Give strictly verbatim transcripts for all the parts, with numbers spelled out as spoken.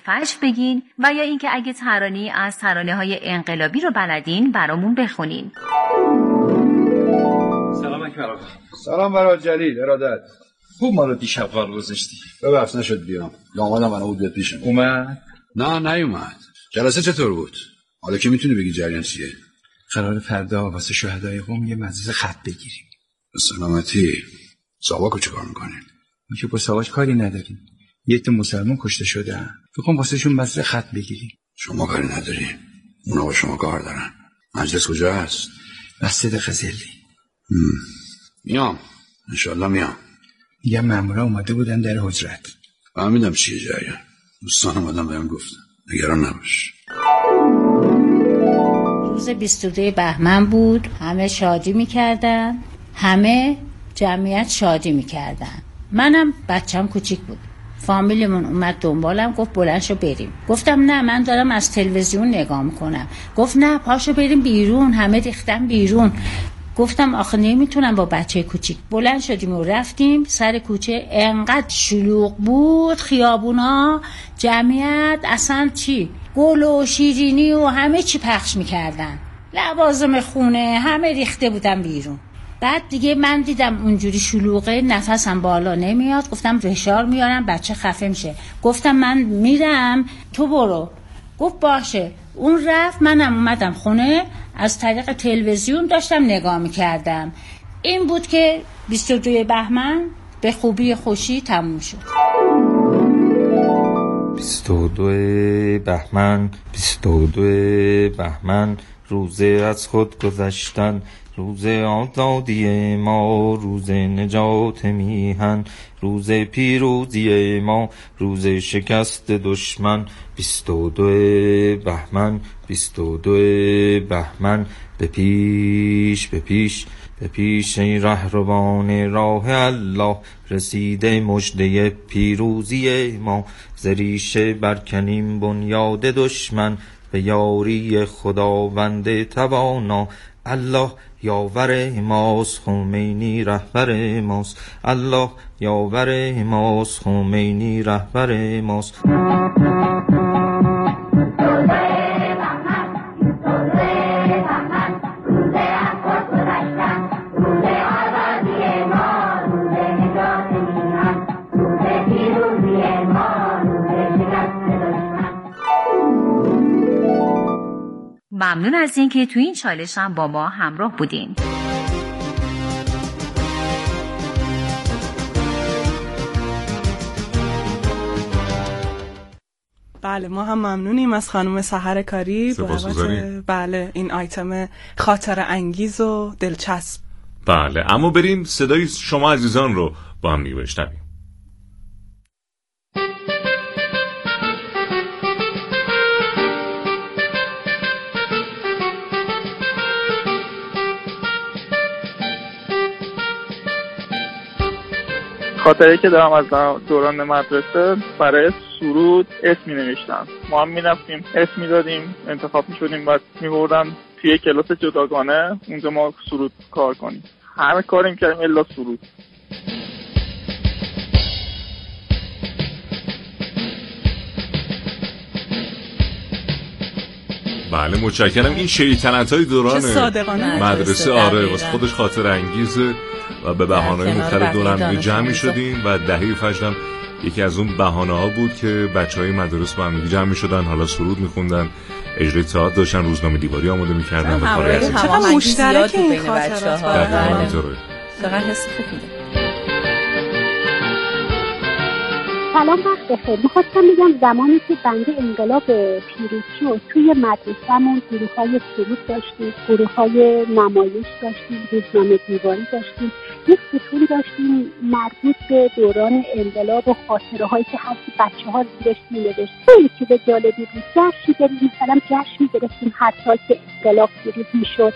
فجر بگین و یا اینکه اگه ترانه‌ای از ترانه‌های انقلابی رو بلدین برامون بخونین. سلام اکبر آقا. سلام برای جلیل ارادت. خوب ما رو دیشب قار گذاشتی. ببخش نشد بیام. دامادم منو بود بیاد پیشم. اومد؟ نه نیومد. جلسه چطور بود؟ حالا که میتونی بگی جریان چیه؟ قرار فردا واسه شهدای قم یه مجلس خط بگیریم. به سلامتی. ساواکو چیکار میکنین؟ ما که با ساواک کاری نداریم. یه عده مسلمان کشته شدن. فکر کنم واسهشون مجلس خط بگیریم. شما کاری نداری. اونا با شما کار دارن. مجلس کجا هست؟ مسجد قزلی. میام. انشالله میام. یه مامورا اومده بودن در حجرت. فهمیدم چیه جریان. دوستان اومدن بهم گفتن. نگران نباش. روز بیست و دو بهمن بود. همه شادی میکردن. همه جمعیت شادی میکردن. منم بچم کوچیک بود. فامیلمون اومد دنبالم گفت بلند شو بریم. گفتم نه من دارم از تلویزیون نگاه میکنم. گفت نه پاشو بریم بیرون. همه ریختن بیرون. گفتم آخه نمیتونم با بچه کوچیک. بلند شدیم و رفتیم سر کوچه. انقدر شلوغ بود خیابونا، جمعیت اصلا چی گل و شیرینی و همه چی پخش میکردن، لوازم خونه همه ریخته بودن بیرون. بعد دیگه من دیدم اونجوری شلوغه، نفسم بالا نمیاد. گفتم فشار میارم بچه خفه میشه. گفتم من میرم تو برو. گفت باشه. اون رفت، منم اومدم خونه. از طریق تلویزیون داشتم نگاه میکردم. این بود که بیست و دو بهمن به خوبی خوشی تموم شد. بیست و دو بهمن، بیست و دو بهمن، روزه از خود گذشتن، روز آزادی ما، روز نجات میهن، روز پیروزی ما، روز شکست دشمن. بیست و دو بهمن، بیست و دو بهمن، به پیش به پیش به پیش ای رهروان راه الله، رسیده مژده پیروزی ما. ز ریشه برکنیم بنیاد دشمن، به یاری خداوند توانا. الله یاور ماست، خمینی رهبر ماست. الله یاور ماست، خمینی رهبر ماست. ممنون از اینکه تو این چالش هم با ما همراه بودین. بله ما هم ممنونیم از خانم سحر کاری بابت بله این آیتم خاطره انگیز و دلچسب. بله اما بریم صدای شما عزیزان رو با هم بشنویم. خاطره که دارم از دوران مدرسه، برای سرود اسم می نوشتم. ما هم می رفتیم اسم می دادیم، انتخاب می شدیم، بعد می بردن توی کلاس جداگانه اونجا ما سرود کار کنیم. همه کاریم کردیم الا سرود. بله متشکرم. این شیطنت های دوران مدرسه آره واسه خودش خاطر انگیزه و به بهانه‌های مختلف دور هم جمع می‌شدیم و دهه فجرم یکی از اون بهانه‌ها بود که بچه‌های مدرسه با هم جمع می‌شدن، حالا سرود می‌خوندن، اجرای تئاتر داشتن، روزنامه دیواری آماده می‌کردن و کارهای از این چقدر مشترک این خاطرات. چقدر حس خوبه. سلام وقت بخیر. میخواستم بگم زمانی که بنده انقلاب پیروزی شد توی مدرسه‌مون گروه‌های سرود داشتیم، گروه‌های نمایش داشتیم، روزنامه دیواری داشتیم. یک ستون داشتیم مربوط به دوران انقلاب و خاطره‌هایی که هر بچه‌ها زیرش می‌نوشت. خیلی چیز جالبی بود. جشن داریم مثلا جشن می‌گرفتیم هر سال که انقلاب پیروز می‌شد.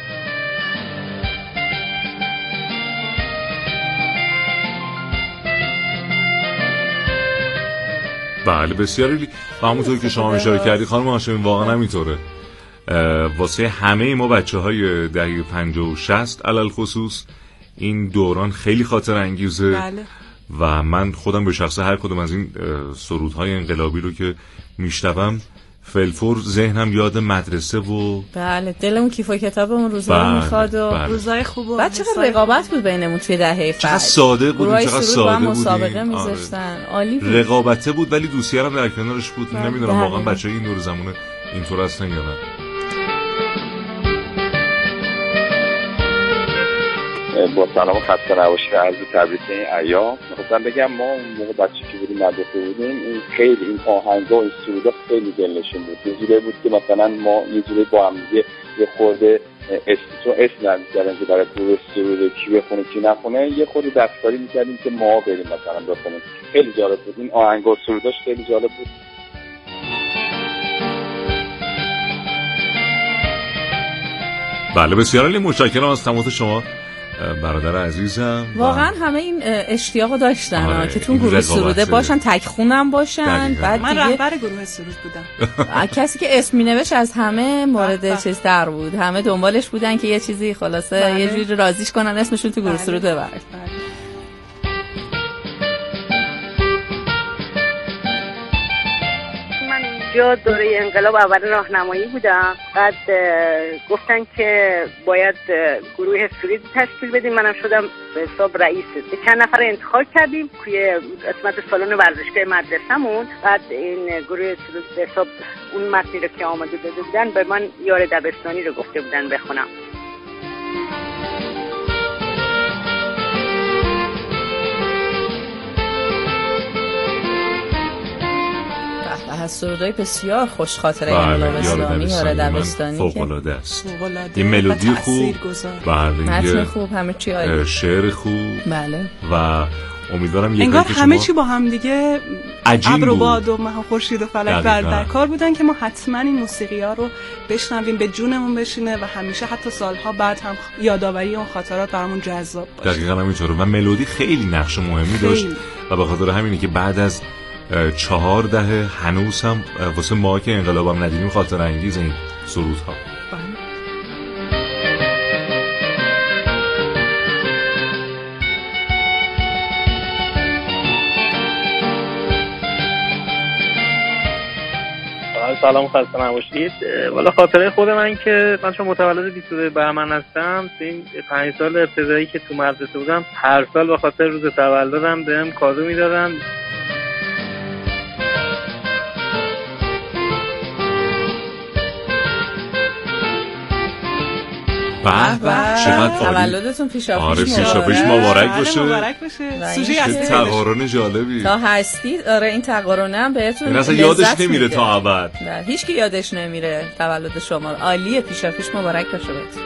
بله بسیاری. و همونطور که شما اشاره کردی خانم هاشمی واقعا همینطوره. واسه همه ما بچه های دهه پنجاه و شصت علل خصوص این دوران خیلی خاطر انگیزه. بله. و من خودم به شخصه هر کدوم از این سرودهای انقلابی رو که میشنوم فلفور ذهنم یاد مدرسه و بله دلمون کیف و کتابمون روزا میخواد و بله. روزای خوب و بعد چقدر رقابت بود بینمون توی دهه فجر، چقدر ساده بود، چقدر ساده بود، مسابقه میذاشتن، عالی بود، رقابته بود ولی دوستی هم در کنارش بود. نمیدونم واقعا بچه‌ای این دور زمونه اینطور هستن یا نه. با سلام خسته نباشید عرض تبریک این ایام. می‌خواستم بگم ما اون موقع بچه که بودیم مدرسه بودیم این خیلی این آهنگا و این سرودا خیلی دلنشین بود. یه جوری بود که مثلا ما یه جوری با هم دیگه یه خورده اسم اسم نمی‌ذارن که برای گروه سرود کی بخونه کی نخونه، یه خورده دستکاری می‌کردیم که ما بریم مثلا بخونیم. خیلی جالب بود این آهنگا و سروداش خیلی جالب بود. بله بسیار عالی، متشکرم از تماس شما برادر عزیزم. واقعا همه این اشتیاقو داشتن آره، که تو گروه سروده باشن، تک خونم باشن. بعد من رهبر گروه سرود بودم. کسی که اسم مینوشت از همه مورد چیز در بود، همه دنبالش بودن که یه چیزی خلاصه بله. یه جوری راضیش کنن اسمشون تو گروه سرود ببرن. جا دوره انقلاب اول راهنمایی بودم، بعد گفتن که باید گروه سرود تشکیل بدیم، منم شدم به حساب رئیس. چند نفر انتخاب کردیم توی قسمت سالن ورزشگاه مدرسه‌مون. بعد این گروه سرود به حساب اون متنی رو که آماده داده بودن به من یار دبستانی رو گفته بودن بخونم. از سرودای بسیار خوش خاطره انقلاب اسلامی یار دبستانی فوق العاده است. این ملودی خوب، متن خوب، همه چی عالی، شعر خوب. بله. و امیدوارم یک انگار همه چی با هم دیگه ابر و باد و مه و خورشید و فلک بر در کار بودن که ما حتما این موسیقی‌ها رو بشنویم، به جونمون بشینه و همیشه حتی سالها بعد هم یادآوری اون خاطرات برامون جذاب باشه. دقیقاً همینطوره. و ملودی خیلی نقش مهمی داشت و به خاطر همینه که بعد از چهار دهه هنوز هم واسه ما که انقلابم ندیدیم خاطر انگیز این سرودها. سلام خسته نباشید. والا خاطره خود من که من چون متولد بیست و دو بهمن هستم، این پنج سال ابتدایی که تو مدرسه بودم هر سال به خاطر روز تولدم بهم کادو میدادن. به به چقدر تولدتون پیشاپیش آره پیشاپیش مبارک باشه. مبارک باشه. سوژه اصلی تقارن جالبی تا هستی. آره این تقارنه هم بهتون این اصلا یادش نمیره تا ابد. نه هیچ کی یادش نمیره تولد شما. عالیه، پیشاپیش مبارک باشه بهتون.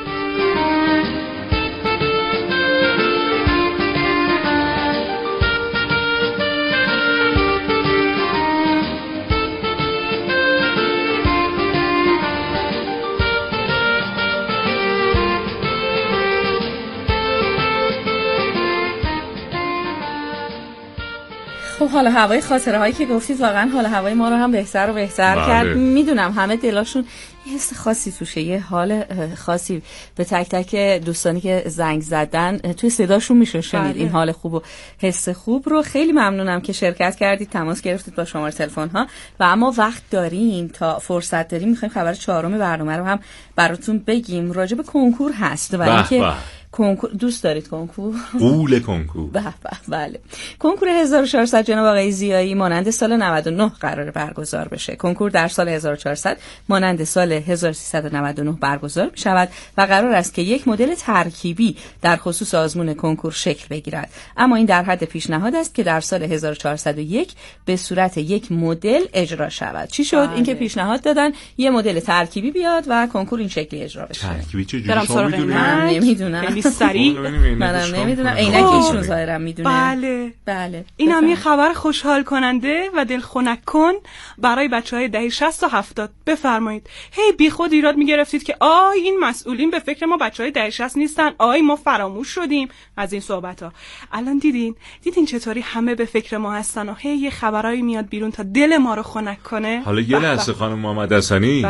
خب حالا هوای خاطره هایی که گفتید واقعا حالا هوای ما رو هم بهتر و بهتر بله. کرد. میدونم همه دلاشون یه حس خاصی توشه، یه حال خاصی به تک تک دوستانی که زنگ زدن توی صداشون میشه شنید بله. این حال خوب و حس خوب رو. خیلی ممنونم که شرکت کردید، تماس گرفتید با شماره تلفن ها و اما وقت داریم تا فرصت داریم میخوایم خبر چهارم برنامه رو هم براتون بگیم. راجع به کنکور هست و اینکه کنکور دوست دارید کنکور؟ قول کنکور. به به بله. کنکور هزار و چهارصد جناب آقای زیایی مانند سال نود و نه قرار برگزار بشه. کنکور در سال هزار و چهارصد مانند سال هزار و سیصد و نود و نه برگزار می شود و قرار است که یک مدل ترکیبی در خصوص آزمون کنکور شکل بگیرد. اما این در حد پیشنهاد است که در سال هزار و چهارصد و یک به صورت یک مدل اجرا شود. چی شد؟ بله. اینکه پیشنهاد دادن یه مدل ترکیبی بیاد و کنکور این شکلی اجرا بشه. ترکیبی چه جوری شما میدونید؟ من نمیدونم. سریع منم نمیدونم. عینک ایشون ظاهرا میدونه. بله بله. این هم یه خبر خوشحال کننده و دلخنک کن برای بچهای دهه شصت و هفتاد. بفرمایید. هی بی خود ایراد میگرفتید که آی این مسئولین به فکر ما بچهای دهه شصت نیستن، آی ما فراموش شدیم از این صحبت‌ها. الان دیدین دیدین چطوری همه به فکر ما هستن و هی یه خبرایی میاد بیرون تا دل ما رو خنک کنه. حالا یه لحظه خانم محمد حسنی. بله.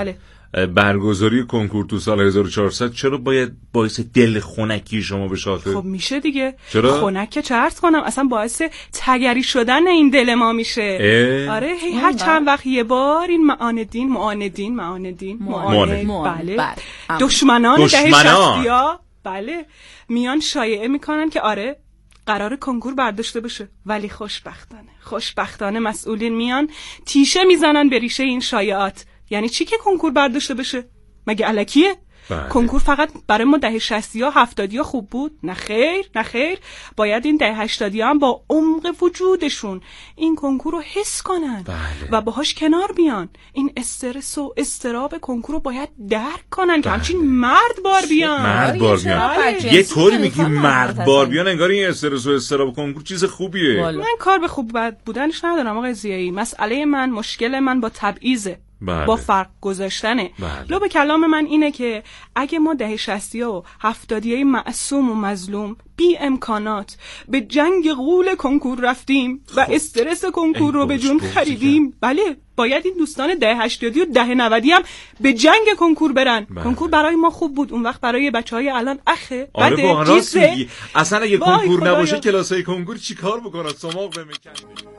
برگزاری کنکور تو سال هزار و چهارصد چرا باید باعث دل خنکی شما بشه؟ خب میشه دیگه. چرا؟ خنک که چه عرض کنم، اصلا باعث تگری شدن این دل ما میشه. آره هی هر چند وقت یه بار این معاندین معاندین معاندین معاند بله دشمنان دهه شصتیا بله میان شایعه میکنن که آره قرار کنکور برداشته بشه، ولی خوشبختانه خوشبختانه مسئولین میان تیشه میزنن به ریشه این شایعات. یعنی چی که کنکور برداشته بشه؟ مگه الکیه؟ بله. کنکور فقط برای ما دهه شصتیا هفتادیا خوب بود؟ نه خیر نه خیر، باید این دهه هشتادیا هم با عمق وجودشون این کنکور رو حس کنن. بله. و باهاش کنار بیان. این استرس و استراب کنکور رو باید درک کنن. بله. که همچین مرد بار بیان مرد بار بیان بله. یه طوری میگی مرد بار بیان انگار این استرس و استراب کنکور چیز خوبیه. بله. من کار به خوب بد بودنش ندارم آقای ضیایی. مسئله من مشکل من با تبعیضه. بله. با فرق گذاشتنه. بله. لو به کلام من اینه که اگه ما دهه شصتیا و هفتادیای معصوم و مظلوم بی امکانات به جنگ غول کنکور رفتیم و خب. استرس کنکور رو به جون خریدیم، بله باید این دوستان دهه هشتادی و دهه نودی هم به جنگ کنکور برن. بله. کنکور برای ما خوب بود، اون وقت برای بچهای الان اخه. آره با راست میگی. اصلا اگه کنکور نباشه کلاسای کنکور چیکار بکنن؟ سماق بمیکن.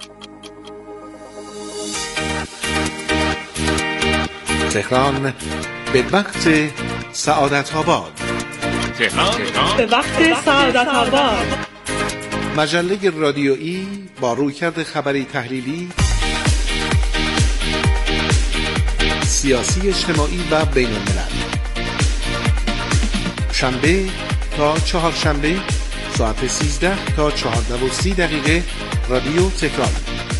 تهران به وقت سعادت آباد. تهران به وقت سعادت آباد. مجله رادیویی با رویکرد خبری تحلیلی، سیاسی، اجتماعی و بین الملل. شنبه تا چهارشنبه ساعت سیزده تا چهارده و سی دقیقه رادیو تهران.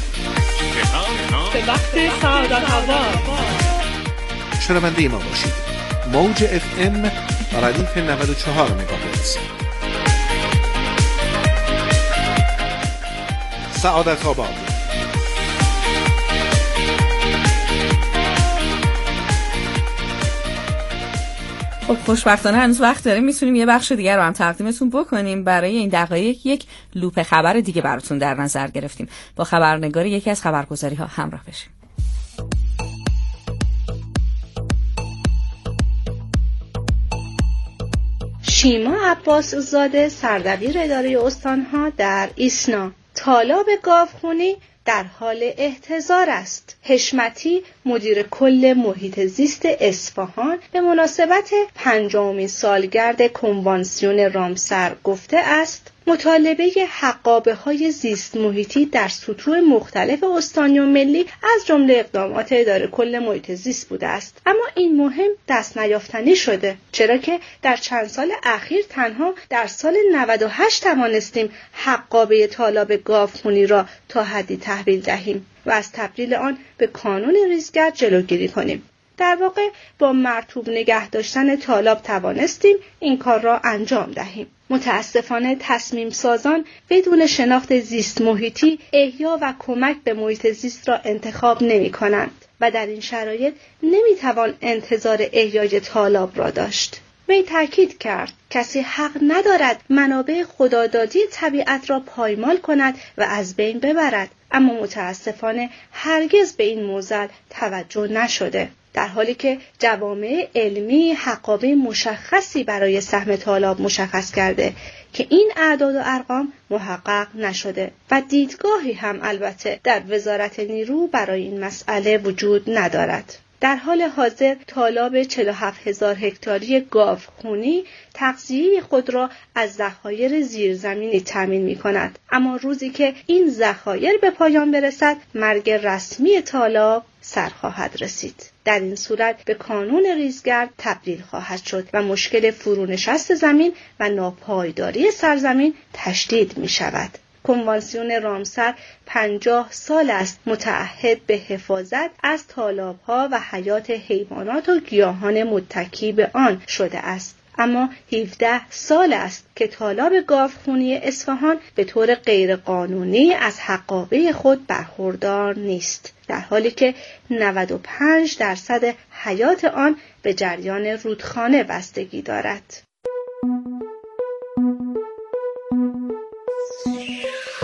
به وقت سعادت آباد. شنونده ما باشید. موج اف ام ردیف نود و چهار مگاهرتز. سعادت آباد. خب خوشبختانه هنوز وقت داریم، میتونیم یه بخش دیگر رو هم تقدیمتون بکنیم. برای این دقایق یک لوپ خبر دیگه براتون در نظر گرفتیم. با خبرنگار یکی از خبرگزاری ها همراه بشیم. شیما عباس زاده سردبیر اداره استانها در ایسنا. طالاب گاوخونی در حال احتضار است. حشمتی مدیر کل محیط زیست اصفهان به مناسبت پنجمین سالگرد کنوانسیون رامسر گفته است مطالبه حقابه های زیست محیطی در سطوح مختلف استانی و ملی از جمله اقدامات اداره کل محیط زیست بوده است، اما این مهم دست نیافتنی شده، چرا که در چند سال اخیر تنها در سال نود و هشت توانستیم حقابه طالاب گاوخونی را تا حدی تحویل دهیم و از تبدیل آن به کانون ریزگرد جلوگیری کنیم. در واقع با مرطوب نگه داشتن طالاب توانستیم این کار را انجام دهیم. متاسفانه تصمیم سازان بدون شناخت زیست محیطی احیا و کمک به محیط زیست را انتخاب نمی کنند و در این شرایط نمی توان انتظار احیای طالاب را داشت. وی تاکید کرد کسی حق ندارد منابع خدادادی طبیعت را پایمال کند و از بین ببرد، اما متاسفانه هرگز به این معضل توجه نشده، در حالی که جوامع علمی حقابه مشخصی برای سهم طالاب مشخص کرده که این اعداد و ارقام محقق نشده و دیدگاهی هم البته در وزارت نیرو برای این مسئله وجود ندارد. در حال حاضر طالاب چهل و هفت هزار هکتاری گاوخونی تغذیه خود را از ذخایر زیرزمینی تامین می کند، اما روزی که این ذخایر به پایان برسد مرگ رسمی طالاب سر خواهد رسید. در این صورت به کانون ریزگرد تبدیل خواهد شد و مشکل فرونشست زمین و ناپایداری سرزمین تشدید می شود. کنوانسیون رامسر پنجاه سال است متعهد به حفاظت از طالاب‌ها و حیات حیوانات و گیاهان متکی به آن شده است، اما هفده سال است که طالاب گاوخونی اصفهان به طور غیرقانونی از حقابه خود برخوردار نیست، در حالی که نود و پنج درصد حیات آن به جریان رودخانه بستگی دارد.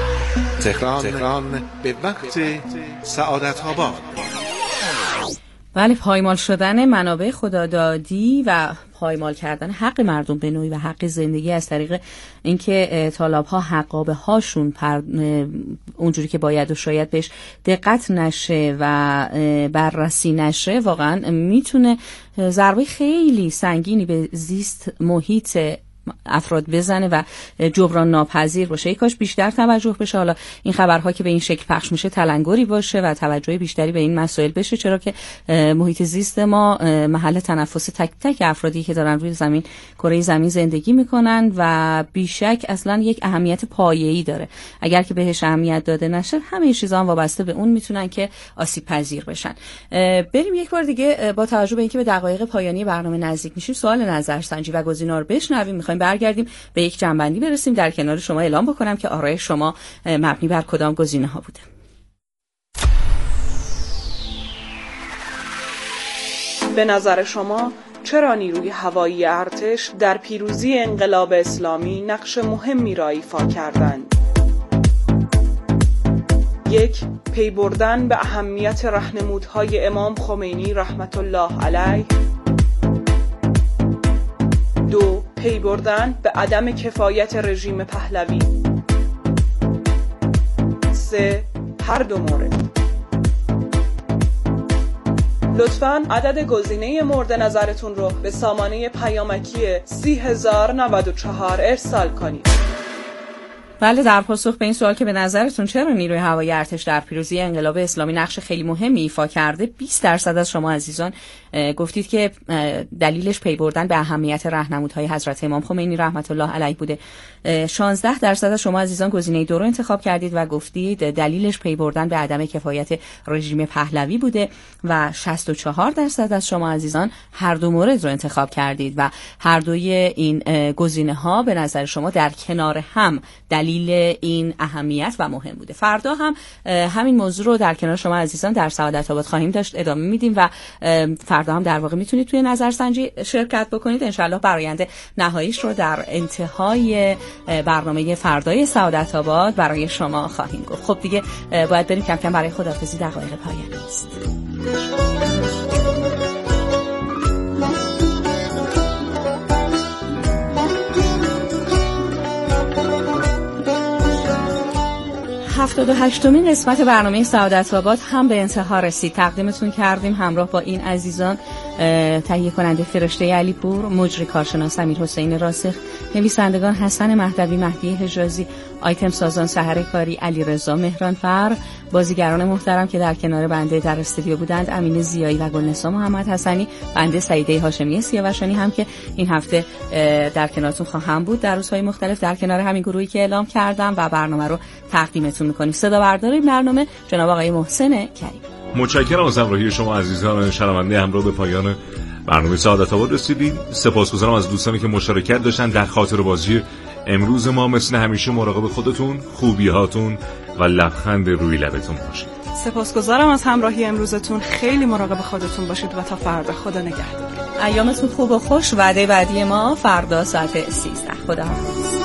تهران, تهران به وقت سعادت آباد. بله، پایمال شدن منابع خدادادی و پایمال کردن حق مردم به نوعی و حق زندگی از طریق اینکه طالب‌ها حقابه هاشون پر... اونجوری که باید و شاید بهش دقت نشه و بررسی نشه، واقعا میتونه ضربه خیلی سنگینی به زیست محیط افراد بزنه و جبران ناپذیر باشه. کاش بیشتر توجه بشه. حالا این خبرها که به این شکل پخش میشه تلنگری باشه و توجه بیشتری به این مسائل بشه، چرا که محیط زیست ما محل تنفس تک تک افرادی که دارن روی زمین، کره زمین زندگی میکنن و بیشک اصلا یک اهمیت پایه‌ای داره. اگر که بهش اهمیت داده نشه، همه چیزا هم وابسته به اون میتونن که آسیب پذیر بشن. بریم یک بار دیگه با توجه به اینکه به دقایق پایانی برنامه نزدیک میشیم، سوال نظرسنجی و گزینه‌ها رو بشنویم. میخوایم برگردیم به یک جنبندی برسیم. در کنار شما اعلام بکنم که آرای شما مبنی بر کدام گزینه ها بوده. به نظر شما چرا نیروی هوایی ارتش در پیروزی انقلاب اسلامی نقش مهمی را ایفا کردند؟ یک، پی بردن به اهمیت راهنمودهای امام خمینی رحمت الله علیه. دو، پی بردن به عدم کفایت رژیم پهلوی. سه، هر دو مورد. لطفاً عدد گزینه مورد نظرتون رو به سامانه پیامکی سی هزار و نود و چهار ارسال کنید. بله، در پاسخ به این سوال که به نظرتون چرا نیروی هوایی ارتش در پیروزی انقلاب اسلامی نقش خیلی مهمی ایفا کرده، بیست درصد از شما عزیزان گفتید که دلیلش پی بردن به اهمیت راهنمودهای حضرت امام خمینی رحمت الله علیه بوده. شانزده درصد از شما عزیزان گزینه دو رو انتخاب کردید و گفتید دلیلش پی بردن به عدم کفایت رژیم پهلوی بوده و شصت و چهار درصد از شما عزیزان هر دو مورد رو انتخاب کردید و هر دوی این گزینه‌ها به نظر شما در کنار هم دلیل این اهمیت و مهم بوده. فردا هم همین موضوع رو در کنار شما عزیزان در سعادت آباد خواهیم داشت، ادامه میدیم و فردا هم در واقع میتونید توی نظرسنجی شرکت بکنید. انشالله برآیند نهاییش رو در انتهای برنامه فردای سعادت آباد برای شما خواهیم گفت. خب دیگه باید بریم کم کم برای خداحافظی، دقایق پایانی است. هفتاد و هشتمین قسمت برنامه سعادت آباد هم به انتها رسید. تقدیمتون کردیم همراه با این عزیزان: تهیه کننده فرشته علیپور، مجری کارشناس امیرحسین راسخ، نویسندگان حسن مهدوی، مهدی حجازی، آیتم سازان سحر کاری، علیرضا مهرانفر، بازیگران محترم که در کنار بنده در استودیو بودند: امین زیایی و گلنسا محمد حسنی، بنده سعیده هاشمی سیاوشانی هم که این هفته در کنارتون خواهم بود در روزهای مختلف در کنار همین گروهی که اعلام کردم و برنامه رو تقدیمتون می‌کنیم. صدا بردار برنامه جناب آقای محسن کریم. متشکرم از همراهی شما عزیزان شنونده. همراه به پایان برنامه سعادت آباد رسیدیم. سپاسگزارم از دوستانی که مشارکت داشتن در خاطربازی امروز ما. مثل همیشه مراقب خودتون، خوبی هاتون و لبخند روی لبتون باشید. سپاسگزارم از همراهی امروزتون. خیلی مراقب خودتون باشید و تا فردا. خدا نگهدار. ایامتون خوب و خوش. وعده بعدی ما فردا ساعت سیزده. خدا حافظ.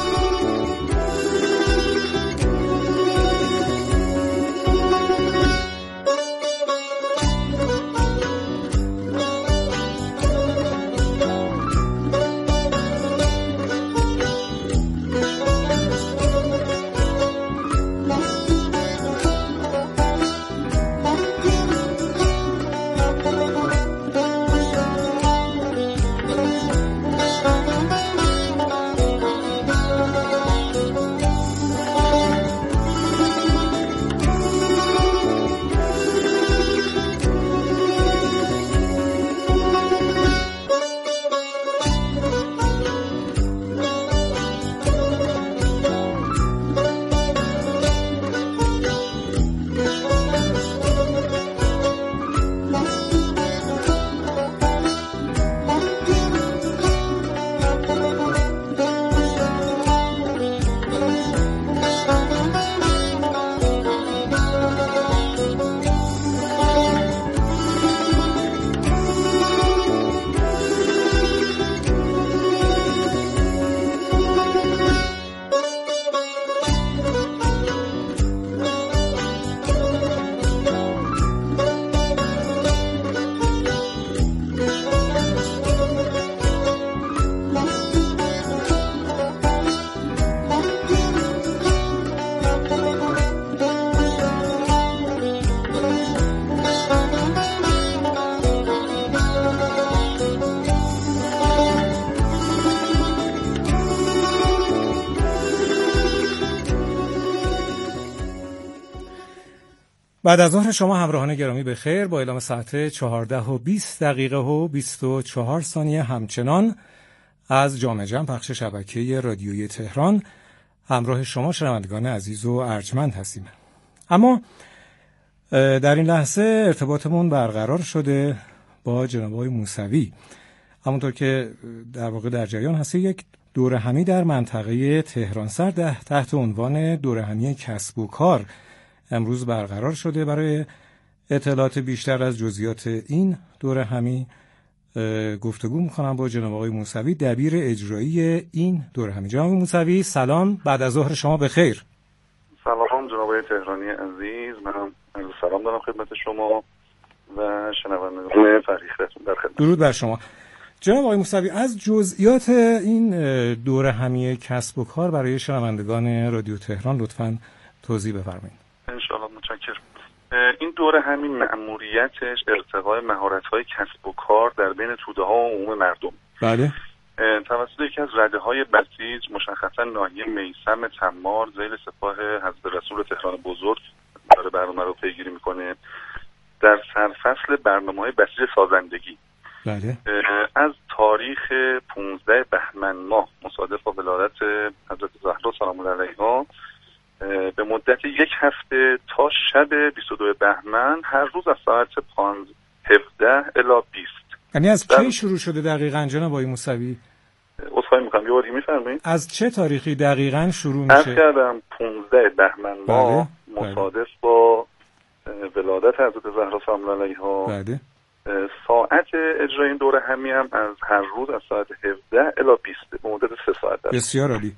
بعد از ظهر شما همراهان گرامی به خیر. با اعلام ساعت چهارده و بیست دقیقه و بیست و چهار ثانیه همچنان از جامع جمع پخش شبکه رادیویی تهران همراه شما شنوندگان عزیز و ارجمند هستیم. اما در این لحظه ارتباطمون برقرار شده با جناب آقای موسوی. همونطور که در واقع در جریان هستی، یک دوره همی در منطقه تهران سر تحت عنوان دوره همی کسب و کار امروز برقرار شده. برای اطلاعات بیشتر از جزئیات این دوره همی گفتگو می‌کنم با جناب آقای موسوی، دبیر اجرایی این دوره همی. جناب موسوی سلام، بعد از ظهر شما بخیر. سلام جناب آقای تهرانی عزیز، منم سلام دارم خدمت شما و شنوندگان فریختون در خدمت. درود بر شما. جناب آقای موسوی، از جزئیات این دوره همی کسب و کار برای شنوندگان رادیو تهران لطفاً توضیح بفرمایید. ان شاء الله، متشکرم. این دوره همین مأموریتش ارتقای مهارت‌های کسب و کار در بین توده‌ها و عموم مردم. بله. توسط یکی از رده‌های بسیج، مشخصا ناحیه میثم تمار ذیل سپاه حضرت رسول تهران بزرگ داره برنامه رو پیگیری میکنه در سرفصل برنامه‌های بسیج سازندگی. بله. از تاریخ پانزده بهمن ماه مصادف با ولادت حضرت زهرا سلام الله علیها به مدت یک هفته تا شب بیست و دو بهمن هر روز از ساعت هفده الی بیست. یعنی از کی شروع شده دقیقاً جناب آقای موسوی؟ عذرخواهی می‌کنم، یه بار دیگه می‌فرمایید؟ از چه تاریخی دقیقاً شروع میشه؟ از کردم پانزده بهمن ماه مصادف با ولادت حضرت زهرا سلام الله علیها. بله. ساعت اجرای این دوره همی هم از هر روز از ساعت هفده الی بیست به مدت سه ساعت. بسیار عالی.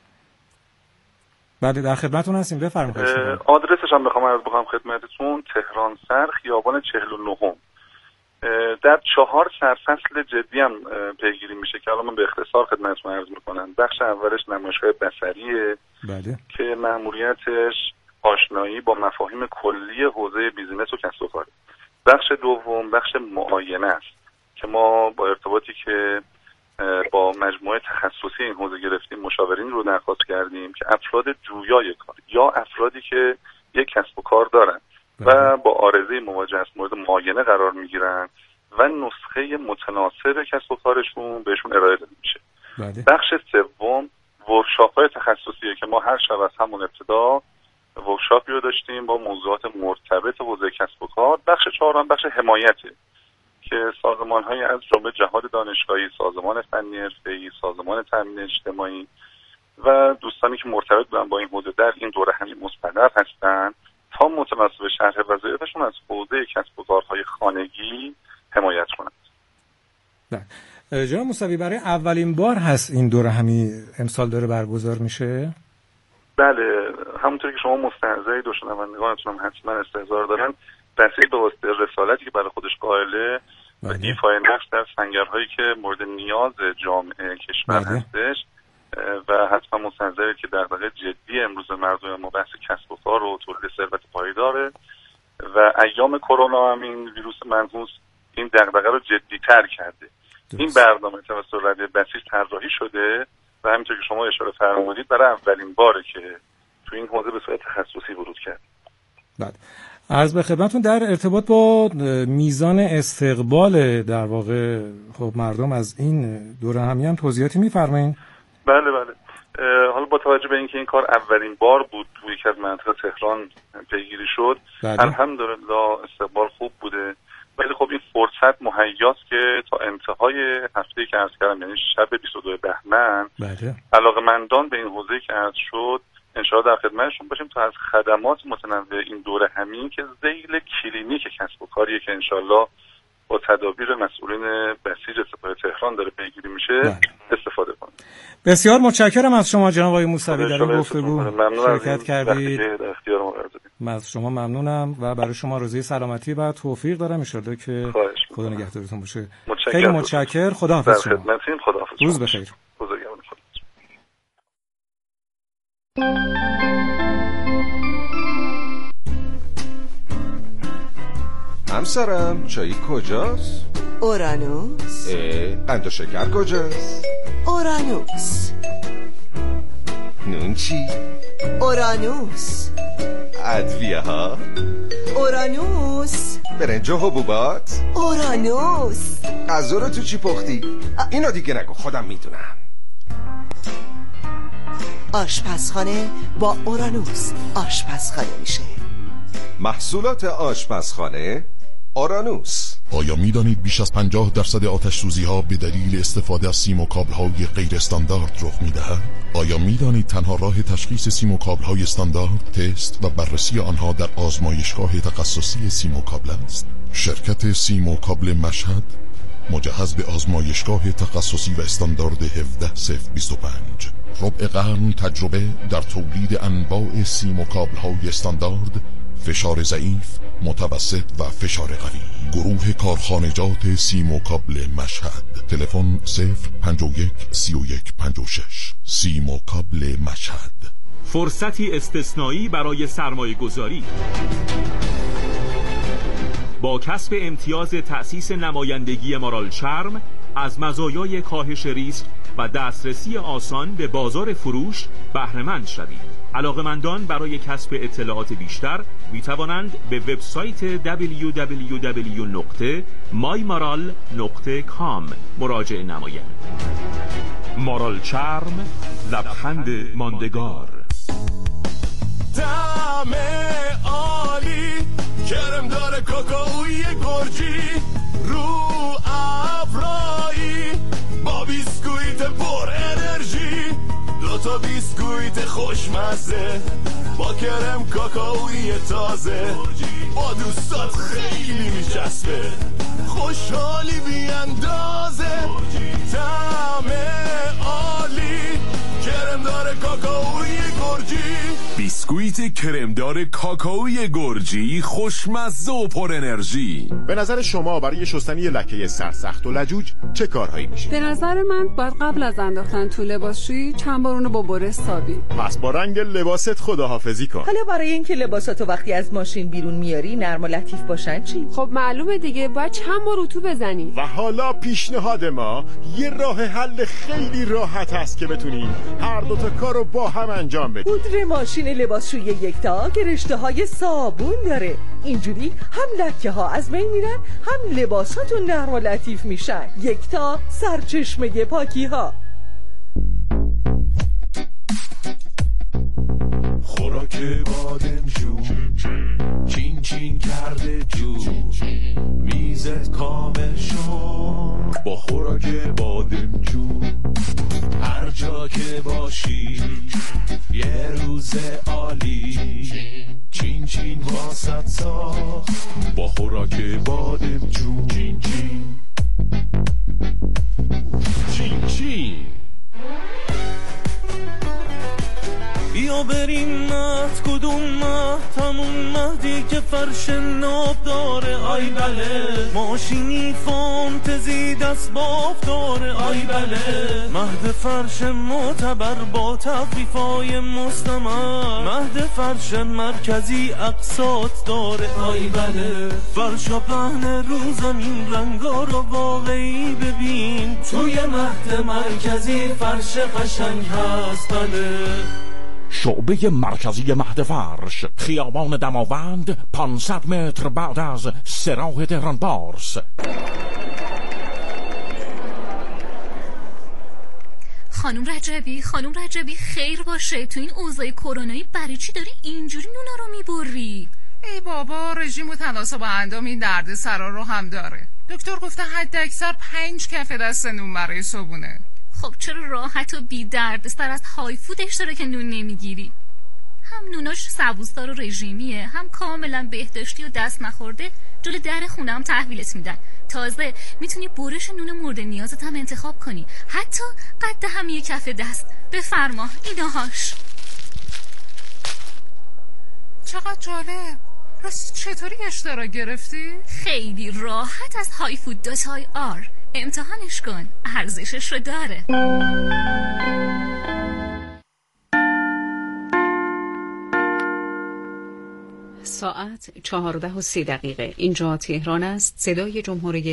بله، در خدمتتون هستیم، بفرمایید. آدرسش هم بخوام عرض بکنم خدمتتون، تهران سر خیابان چهل و نه. در چهار سرفصل جدی هم پیگیری میشه که الان من به اختصار خدمتتون عرض میکنم. بخش اولش نمایشگاه بصریه. بله. که مأموریتش آشنایی با مفاهیم کلی حوزه بیزینس و کسب و کار. بخش دوم بخش معاینه است که ما با ارتباطی که با مجموعه تخصصی این حوزه گرفتیم مشاورین رو درخواست کردیم که افراد جویای کار یا افرادی که یک کسب و کار دارن و با عارضه مواجه است مورد معاینه قرار میگیرن و نسخه متناسب کسب و کارشون بهشون ارائه داده میشه. بله. بخش سوم ورکشاپ‌های تخصصیه که ما هر شب از همون ابتدا ورکشاپی رو داشتیم با موضوعات مرتبط حوزه کسب و کار. بخش چهارم بخش حمایته که سازمان‌های از جمله جهاد دانشگاهی، سازمان فنی حرفه‌ای، سازمان تامین اجتماعی و دوستانی که مرتبط بودن با این حوزه در این دوره همین مستقر هستن تا متناسب شرح وظایفشون از حوزه کسب و کارهای خانگی حمایت کنند. بله. جناب موسوی، برای اولین بار هست این دوره همی امسال داره برگزار میشه؟ بله، همونطور که شما مستحضرید و شنوندگانتون هم حتما استحضار دارن، بسیج به واسطه رسالتی که برای خودش قائله و ایفای نقش در سنگرهایی که مورد نیاز جامعه کشور بله. هستش و حتما مستحضرید که دغدغه جدی امروز مردم ما بحث کسب و کار و تولید ثروت پایداره و ایام کرونا هم این ویروس منحوس این دغدغه رو جدی‌تر کرده. درست. این برنامه توسط رده بسیج طراحی شده و همینطور که شما اشاره فرمودید برای اولین باره که تو این حوزه به صورت تخصصی ورود کرد. بله. عرض به خدمتتون در ارتباط با میزان استقبال در واقع خب مردم از این دوره همی هم توضیحاتی می‌فرمایید؟ بله بله. حالا با توجه به اینکه این کار اولین بار بود توی یکی از مناطق تهران پیگیری شد، بله. الحمدلله استقبال خوب بوده. ولی خب این فرصت مهیاست که تا انتهای هفته‌ای که عرض کردم یعنی شب بیست و دو بهمن بله. علاقه‌مندان به این حوزه‌ای که عرض شد انشاءالله در خدمتشون باشیم تا از خدمات متنوع این دوره همین که ذیل کلینیک کسب و کاریه که انشاءالله با تدابیر مسئولین بسیج سپاه تهران داره پیگیری میشه بله. استفاده کنیم. بسیار متشکرم از شما جناب آقای موسوی در این گفتگو شرکت کردید. من از شما ممنونم و برای شما آرزوی سلامتی و توفیق دارم، ان شاءالله که خدا نگهدارتون باشه. خیلی متشکرم. خداحافظ شما. خدمتتون. خداحافظ. روز بخیر. بزرگواران خدا. همسرم چایی کجاست؟ اورانوس. قند و شکر کجاست؟ اورانوس. نون چی؟ اورانوس. ادویه ها؟ اورانوس. برنج و حبوبات؟ اورانوس. غذا رو تو چی پختی؟ اینو دیگه نگو، خودم میدونم. آشپزخانه با اورانوس آشپزخانه میشه. محصولات آشپزخانه اورانوس. آیا می دانید بیش از پنجاه درصد آتش سوزی ها به دلیل استفاده از سیم و کابل های غیر استاندارد رخ می دهد؟ آیا می دانید تنها راه تشخیص سیم و کابل های استاندارد تست و بررسی آنها در آزمایشگاه تخصصی سیم و کابل است؟ شرکت سیم و کابل مشهد مجهز به آزمایشگاه تخصصی و استاندارد هفده صفر بیست و پنج، ربع قرن تجربه در تولید انواع سیم و کابل های استاندارد، فشار ضعیف، متوسط و فشار قوی. گروه کارخانجات سیم و کابل مشهد. تلفن صفر پنج یک سی و یک پنج و شش. سیم و کابل مشهد. فرصتی استثنایی برای سرمایه گذاری. با کسب امتیاز تأسیس نمایندگی مارال چرم از مزایای کاهش ریسک و دسترسی آسان به بازار فروش بهره مند شوید. علاقه‌مندان برای کسب اطلاعات بیشتر می توانند به وبسایت دبلیو دبلیو دبلیو دات مای مارال دات کام مراجعه نمایند. مارال چرم، لبخند ماندگار. طعم عالی، کرم داره کاکائوی گرجی، رو ابرایی با بیسکویت پر انرژی، دوتا بیسکویت خوشمزه با کرم کاکائوی تازه، با دوستات خیلی میچسبه، خوشحالی بی اندازه، طعم عالی، کرم داره کاکائوی گرجی. بیسکویت کرمدار کاکائوی گرجی، خوشمزه و پر انرژی. به نظر شما برای شستن یه لکه سرسخت و لجوج چه کارهایی میشه؟ به نظر من باید قبل از انداختن تو لباسشویی چند بار اونو با برس سابی. پس با رنگ لباست خداحافظی کن. حالا برای اینکه لباساتو وقتی از ماشین بیرون میاری نرم و لطیف باشن چی؟ خب معلومه دیگه، باید چند بار اتو بزنی. و حالا پیشنهاد ما یه راه حل خیلی راحت است که بتونین هر دو تا کارو با هم انجام بدید. پودر ماشین لباسشویی یکتا که رشته های صابون داره، اینجوری هم لکه ها از بین میرن هم لباساتون نرم و لطیف میشن. یکتا، سرچشمه پاکی ها. خوراک بادمجون چین چین کرده جون، میزت کامل شد با خوراک بادمجون. هر جا که باشی یه روز عالی، چین چین واسط ساخت با خوراک بادمجون. چین چین چین چین. بیا بریم مهد، کدوم مهد؟ همون مهدی که فرش ناب داره. آی بله، ماشینی فانتزی دست باف داره. آی بله، مهد فرش معتبر با تخفیفای مستمر. مهد فرش مرکزی اقساط داره. آی بله، فرش و پهن رو زمین، رنگا رو واقعی ببین. توی مهد مرکزی فرش قشنگ هست. بله، شعبه مرکزی مهد فرش، خیابان دماوند، پانصد متر بعد از سراح تهران پارس. خانم رجبی، خانم رجبی خیر باشه، تو این اوضاع کرونایی برای چی داری اینجوری نونا رو میبری؟ ای بابا، رژیم و تناسب اندام این درد سرا رو هم داره. دکتر گفته حد اکثر پنج کف دست نون برای صبونه. خب چرا راحت و بی درد سر از های فودش داره که نون نمیگیری؟ هم نوناش سبوسدار و رژیمیه، هم کاملا بهداشتی و دست نخورده، جلوی در خونه هم تحویلت میدن. تازه میتونی برش نون مورد نیازت هم انتخاب کنی، حتی قد هم یک کف دست. بفرما اینهاش. چقدر جالب. راستی چطوری اشتراک گرفتی؟ خیلی راحت از های فود دات آی آر. امتحانش کن، ارزشش رو داره. ساعت چهارده و سی دقیقه. اینجا تهران است. صدای جمهوری